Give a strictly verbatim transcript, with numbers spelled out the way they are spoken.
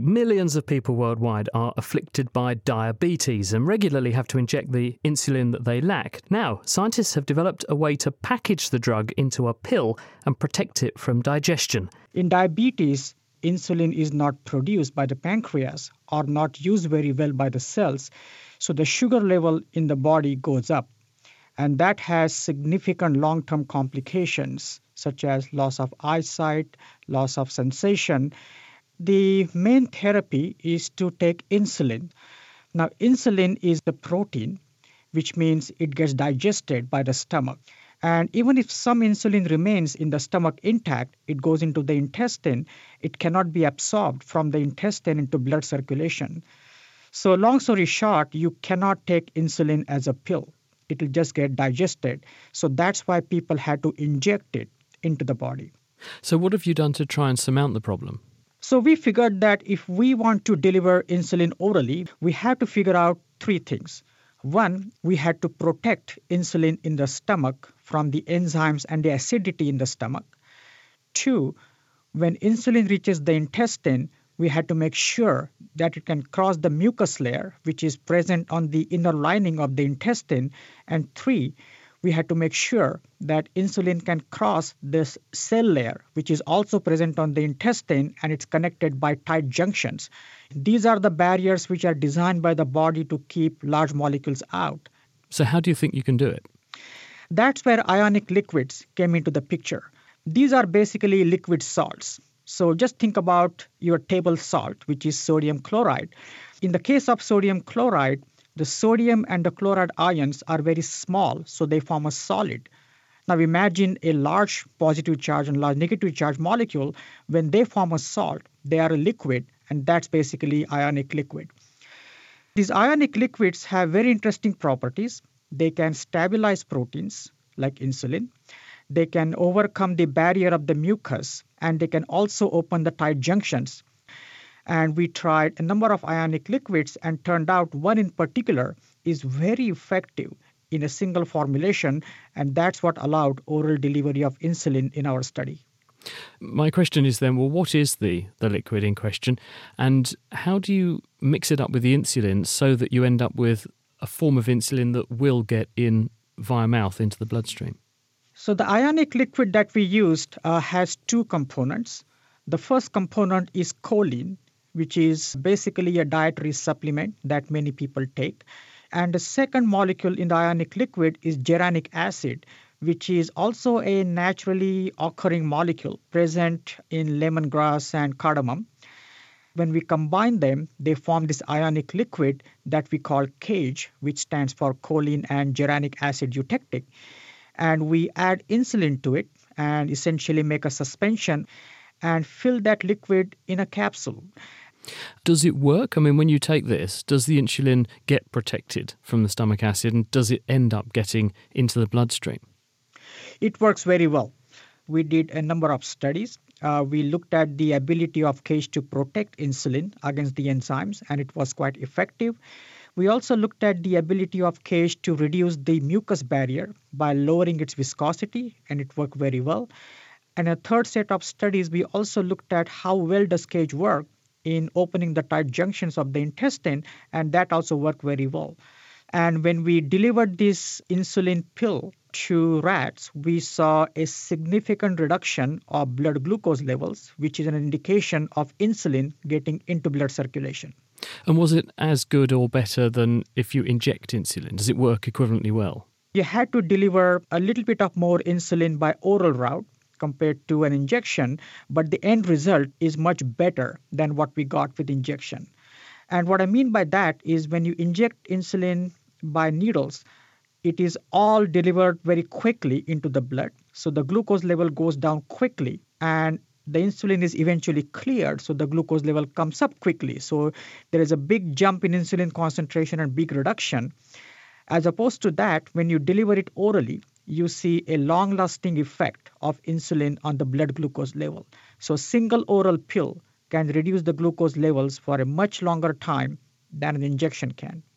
Millions of people worldwide are afflicted by diabetes and regularly have to inject the insulin that they lack. Now, scientists have developed a way to package the drug into a pill and protect it from digestion. In diabetes, insulin is not produced by the pancreas or not used very well by the cells, so the sugar level in the body goes up. And that has significant long-term complications, such as loss of eyesight, loss of sensation. The main therapy is to take insulin. Now, insulin is the protein, which means it gets digested by the stomach. And even if some insulin remains in the stomach intact, it goes into the intestine, it cannot be absorbed from the intestine into blood circulation. So long story short, you cannot take insulin as a pill. It will just get digested. So that's why people had to inject it into the body. So what have you done to try and surmount the problem? So we figured that if we want to deliver insulin orally, we have to figure out three things. One, we had to protect insulin in the stomach from the enzymes and the acidity in the stomach. Two, when insulin reaches the intestine, we had to make sure that it can cross the mucus layer, which is present on the inner lining of the intestine. And three, we had to make sure that insulin can cross this cell layer, which is also present on the intestine, and it's connected by tight junctions. These are the barriers which are designed by the body to keep large molecules out. So how do you think you can do it? That's where ionic liquids came into the picture. These are basically liquid salts. So just think about your table salt, which is sodium chloride. In the case of sodium chloride, the sodium and the chloride ions are very small, so they form a solid. Now imagine a large positive charge and large negative charge molecule. When they form a salt, they are a liquid, and that's basically ionic liquid. These ionic liquids have very interesting properties. They can stabilize proteins like insulin. They can overcome the barrier of the mucus, and they can also open the tight junctions. And we tried a number of ionic liquids and turned out one in particular is very effective in a single formulation, and that's what allowed oral delivery of insulin in our study. My question is then, well, what is the, the liquid in question, and how do you mix it up with the insulin so that you end up with a form of insulin that will get in via mouth into the bloodstream? So the ionic liquid that we used uh, has two components. The first component is choline, which is basically a dietary supplement that many people take. And the second molecule in the ionic liquid is geranic acid, which is also a naturally occurring molecule present in lemongrass and cardamom. When we combine them, they form this ionic liquid that we call CAGE, which stands for choline and geranic acid eutectic. And we add insulin to it and essentially make a suspension and fill that liquid in a capsule. Does it work? I mean, when you take this, does the insulin get protected from the stomach acid, and does it end up getting into the bloodstream? It works very well. We did a number of studies. Uh, we looked at the ability of CAGE to protect insulin against the enzymes, and it was quite effective. We also looked at the ability of CAGE to reduce the mucus barrier by lowering its viscosity, and it worked very well. And a third set of studies, we also looked at how well does CAGE work in opening the tight junctions of the intestine, and that also worked very well. And when we delivered this insulin pill to rats, we saw a significant reduction of blood glucose levels, which is an indication of insulin getting into blood circulation. And was it as good or better than if you inject insulin? Does it work equivalently well? You had to deliver a little bit of more insulin by oral route compared to an injection, but the end result is much better than what we got with injection. And what I mean by that is when you inject insulin by needles, it is all delivered very quickly into the blood. So the glucose level goes down quickly, and the insulin is eventually cleared, so the glucose level comes up quickly. So there is a big jump in insulin concentration and big reduction. As opposed to that, when you deliver it orally, you see a long-lasting effect of insulin on the blood glucose level. So single oral pill can reduce the glucose levels for a much longer time than an injection can.